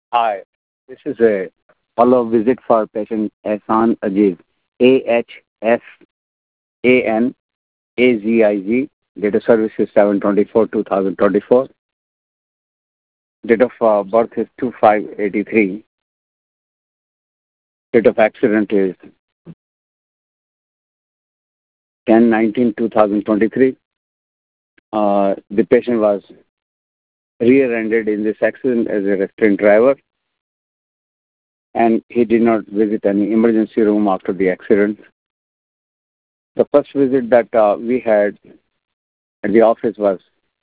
Hi, this is a follow-up visit for patient Ehsan Aziz, AHSANAZIZ. Date of service is 7/24/2024. Date of birth is 2583. Date of accident is 10/19/2023. The patient was rear-ended in this accident as a restrained driver, and he did not visit any emergency room after the accident. The first visit that we had at the office was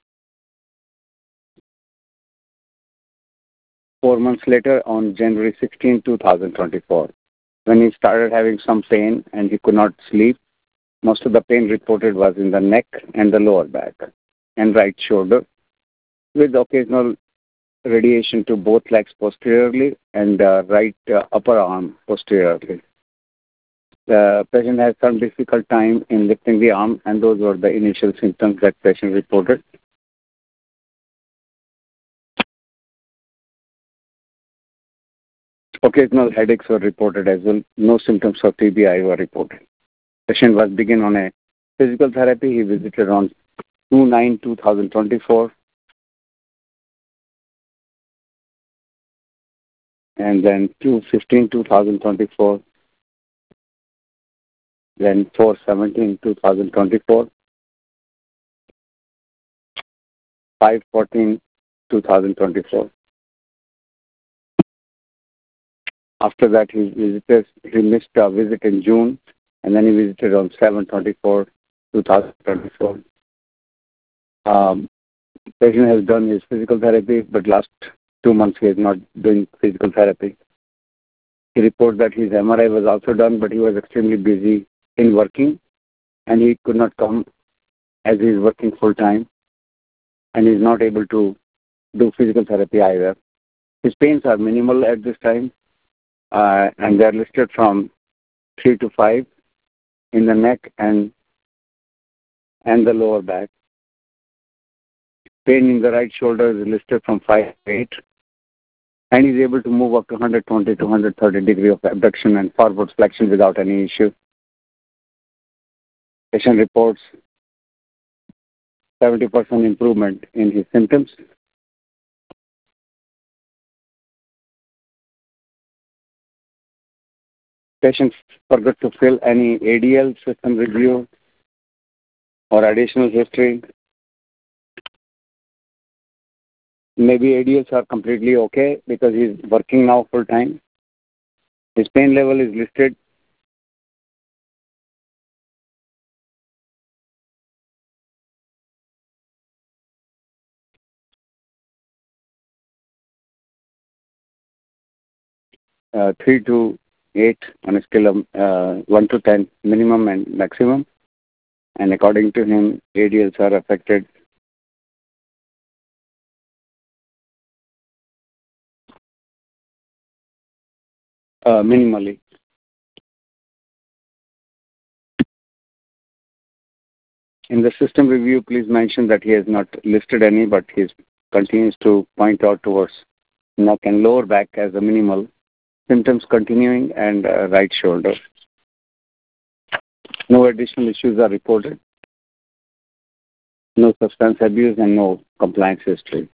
4 months later on January 16, 2024, when he started having some pain and he could not sleep. Most of the pain reported was in the neck and the lower back and right shoulder, with occasional radiation to both legs posteriorly and right upper arm posteriorly. The patient had some difficult time in lifting the arm, and those were the initial symptoms that patient reported. Occasional headaches were reported as well. No symptoms of TBI were reported. Patient was begin on a physical therapy. He visited on 2/9/2024, and then 2/15/2024, then 4/17/2024, 5/14/2024. After that, he missed a visit in June, and then he visited on 7/24/2024. Patient has done his physical therapy, but last 2 months he is not doing physical therapy. He reported that his MRI was also done, but he was extremely busy in working, and he could not come as he is working full time, and he is not able to do physical therapy either. His pains are minimal at this time, and they are listed from 3 to 5 in the neck and the lower back. Pain in the right shoulder is listed from 5 to 8, and he is able to move up to 120 to 130 degree of abduction and forward flexion without any issue. Patient reports 70% improvement in his symptoms. Patient forgot to fill any ADL system review or additional history. Maybe ADLs are completely okay because he's working now full time. His pain level is listed. Uh, 3 to 8 on a scale of 1 to 10, minimum and maximum. And according to him, ADLs are affected minimally. In the system review, please mention that he has not listed any, but he continues to point out towards neck and lower back as a minimal. Symptoms continuing and right shoulder. No additional issues are reported. No substance abuse and no compliance history.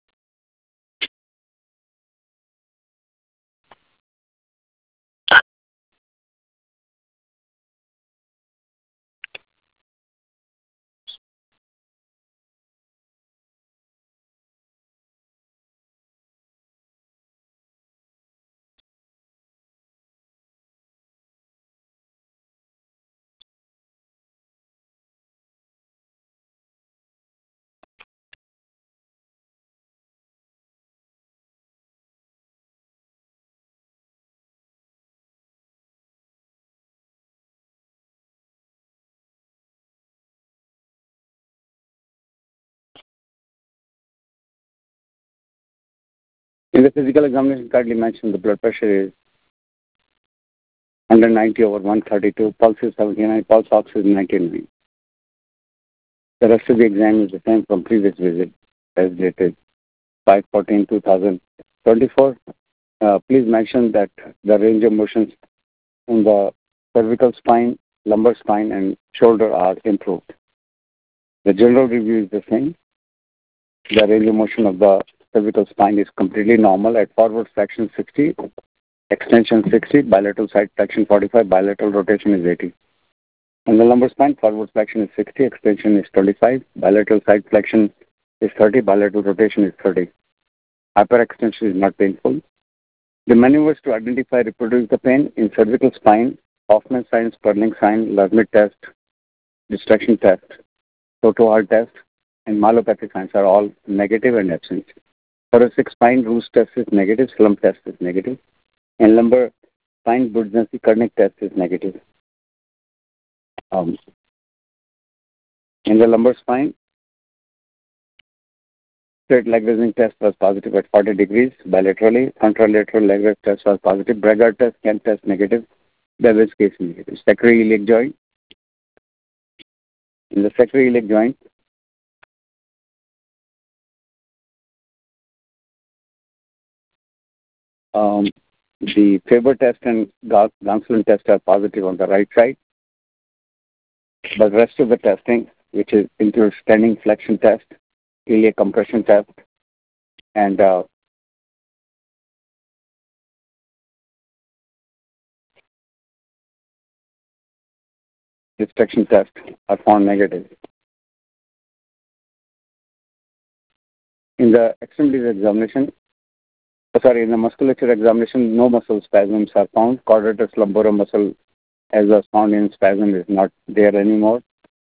In the physical examination, kindly mention the blood pressure is 190/132, pulse is 79, pulse ox is 99. The rest of the exam is the same from previous visit, as dated 5/14/2024, please mention that the range of motions in the cervical spine, lumbar spine, and shoulder are improved. The general review is the same. The range of motion of the cervical spine is completely normal at forward flexion 60, extension 60, bilateral side flexion 45, bilateral rotation is 80. In the lumbar spine, forward flexion is 60, extension is 25, bilateral side flexion is 30, bilateral rotation is 30. Hyperextension is not painful. The maneuvers to identify reproduce the pain in cervical spine, Hoffman sign, Sperling sign, Lermit test, distraction test, Toto-Hall test, and myelopathic signs are all negative and absent. Thoracic spine, Roos test is negative, slump test is negative, and lumbar spine, Budzinski-Kernick test is negative. In the lumbar spine, straight leg raising test was positive at 40 degrees bilaterally. Contralateral leg raise test was positive. Bragard test, Kent test negative. Bevis case negative. Sacroiliac joint. In the sacroiliac joint, the Faber test and Gonsolin test are positive on the right side. But the rest of the testing, which includes standing flexion test, iliac compression test, and distraction test, are found negative. In the extremities examination, in the musculature examination, no muscle spasms are found. Quadratus lumborum muscle, as was found in spasm, is not there anymore.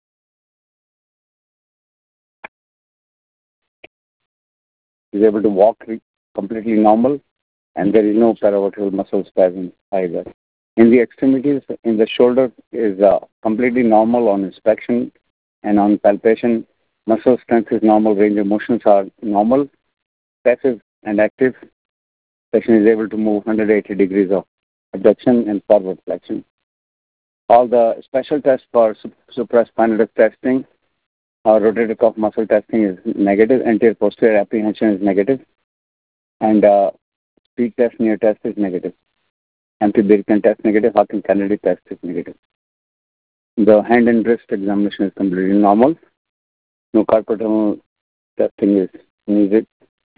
He is able to walk completely normal, and there is no paravertebral muscle spasm either. In the extremities, in the shoulder is completely normal on inspection and on palpation. Muscle strength is normal, range of motions are normal, passive and active. Patient is able to move 180 degrees of abduction and forward flexion. All the special tests for supraspinal testing or rotator cuff muscle testing is negative. Anterior posterior apprehension is negative. And speed test, near test is negative. Empirical test negative. Hawkins-Kennedy test is negative. The hand and wrist examination is completely normal. No carpal tunnel testing is needed.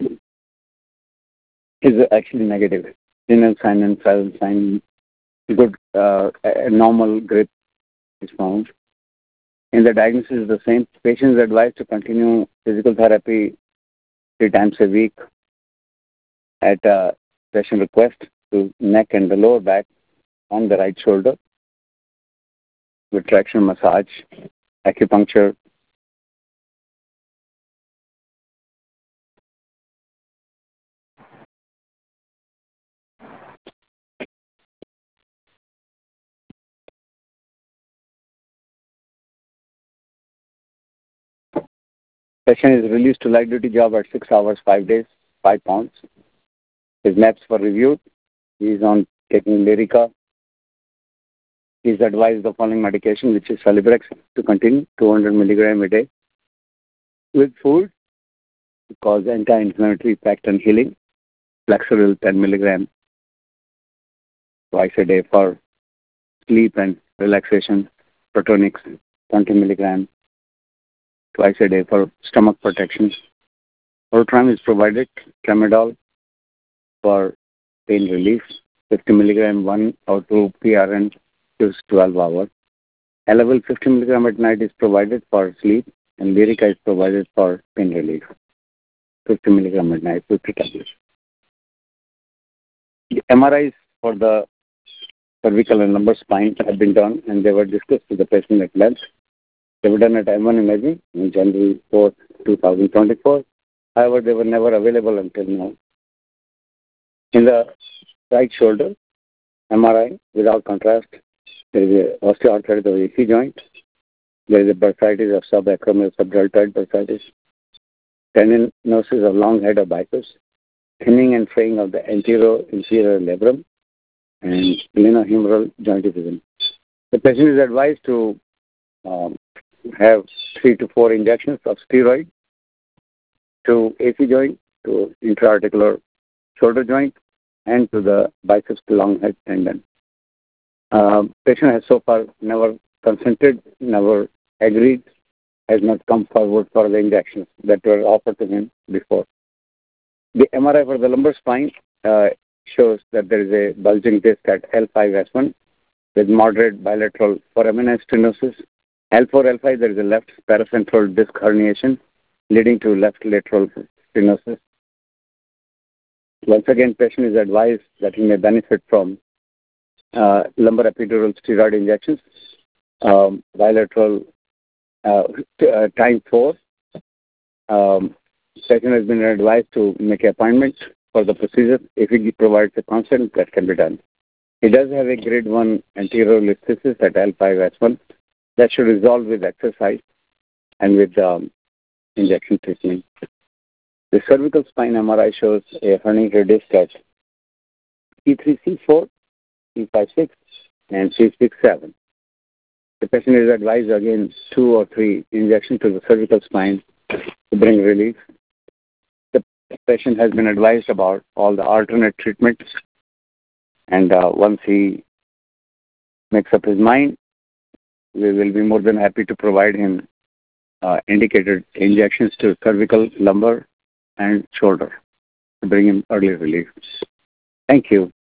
Is actually negative. Renal sign and Frazen sign, good, a normal grip is found. In the diagnosis is the same. Patient is advised to continue physical therapy 3 times a week at patient request to neck and the lower back on the right shoulder with traction massage, acupuncture. Patient is released to light duty job at 6 hours, 5 days, 5 pounds. His maps were reviewed. He is on taking Lyrica. He is advised the following medication, which is Celebrex, to continue 200 milligram a day with food to cause anti-inflammatory effect and healing. Flexeril 10 milligram twice a day for sleep and relaxation. Protonix 20 milligram twice a day for stomach protection. Ultram is provided. Tramadol for pain relief. 50 milligram 1 or 2 PRN gives 12 hours. Level 50 milligram at night is provided for sleep, and Lyrica is provided for pain relief. 50 milligram at night, 50 tablets. The MRIs for the cervical and lumbar spine have been done, and they were discussed with the patient at length. They were done at M1 Imaging on January 4, 2024. However, they were never available until now. In the right shoulder, MRI without contrast, there is an osteoarthritis of the AC joint. There is a bursitis of subacromial subdeltoid bursitis. Tendinosis of long head of bicep. Thinning and fraying of the anterior-inferior labrum. And glenohumeral jointivism. The patient is advised to have 3 to 4 injections of steroid to AC joint, to intra-articular shoulder joint, and to the biceps long head tendon. Patient has so far never consented, never agreed, has not come forward for the injections that were offered to him before. The MRI for the lumbar spine shows that there is a bulging disc at L5-S1 with moderate bilateral foraminal stenosis. L4-L5, there is a left paracentral disc herniation leading to left lateral stenosis. Once again, patient is advised that he may benefit from lumbar epidural steroid injections, bilateral time 4. Patient has been advised to make an appointment for the procedure. If he provides a consent, that can be done. He does have a grade 1 anterior listhesis at L5-S1 that should resolve with exercise and with injection treatment. The cervical spine MRI shows a herniated disc at C3-C4, C5-6, and C6-7. The patient is advised again 2 or 3 injections to the cervical spine to bring relief. The patient has been advised about all the alternate treatments, and once he makes up his mind, we will be more than happy to provide him indicated injections to cervical, lumbar, and shoulder to bring him early relief. Thank you.